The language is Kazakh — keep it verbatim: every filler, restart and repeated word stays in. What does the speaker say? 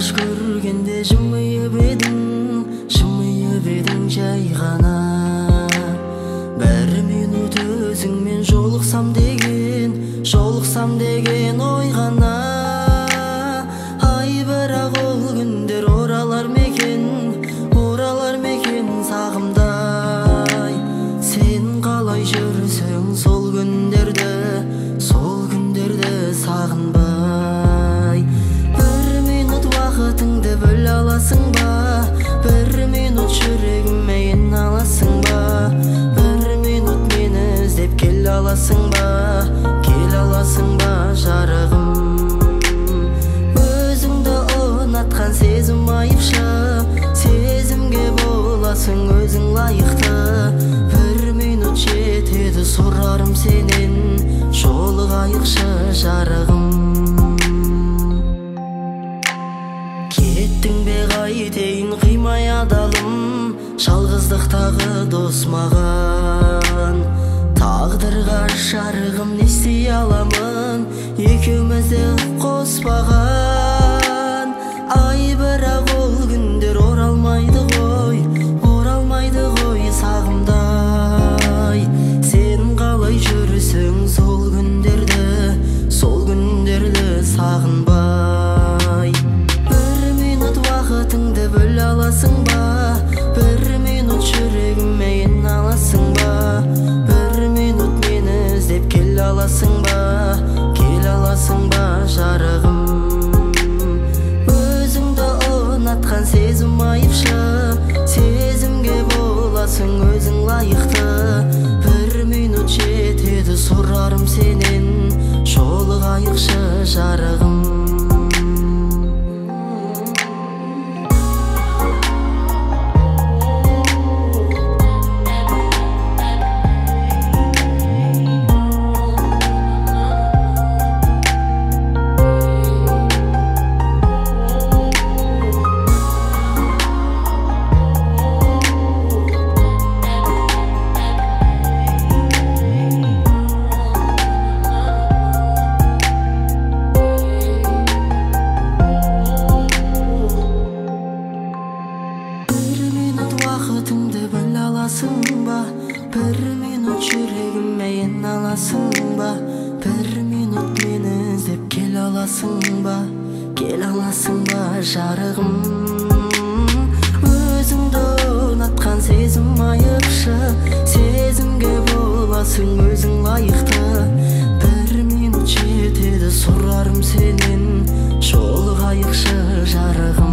Қош көргенде жымиып едің, жымиып едің жай ғана. Бір минут өзіңмен жолықсам деген, жолықсам деген ой ғана. Ай, бірақ ол күндер оралар мекен, оралар мекен сағымдай. Сен қалай жүрсің сол күндерді, сол күндерді сағынбай. Бір минут уақытыңды бөл аласың ба, бір минут жүрегіме ен аласың ба, бір минут мені іздеп кел аласың ба, кел аласың ба жарығым. Өзіңді ұнатқан сезім айыпшы, сезімге боласың өзің лайықты. Бір минут жетеді сұрарым сенен, жолығайықшы жарығым. Кеттің бе қайтейін қимай адалым, жалғыздықтағы дос маған. Тағдырға жарығым не істей аламын, екеумізді қоспаған. Ай, бірақ ол күндер оралмайды ғой, оралмайды ғой сағымдай. Сен қалай жүрсің сол күндерді, сол күндерді сағынбай. Бір минут уақытыңды бөл аласың ба, бір минут жүрегіме ен аласың ба, бір минут мені іздеп кел аласың ба, кел аласың ба жарығым. Өзіңді ұнатқан сезім айыпшы, сезімге боласың өзің лайықты. Бір минут жетеді сұрарым сенен, жолығайықшы жарығым. Уақытыңды бөл аласың ба, бір минут жүрегіме ен аласың ба, бір минут мені іздеп кел аласың ба, кел аласың ба жарығым. Өзіңді ұнатқан сезім айыпшы, сезімге боласың өзің лайықты. Бір минут жетеді сұрарым сенен, жолығайықшы жарығым.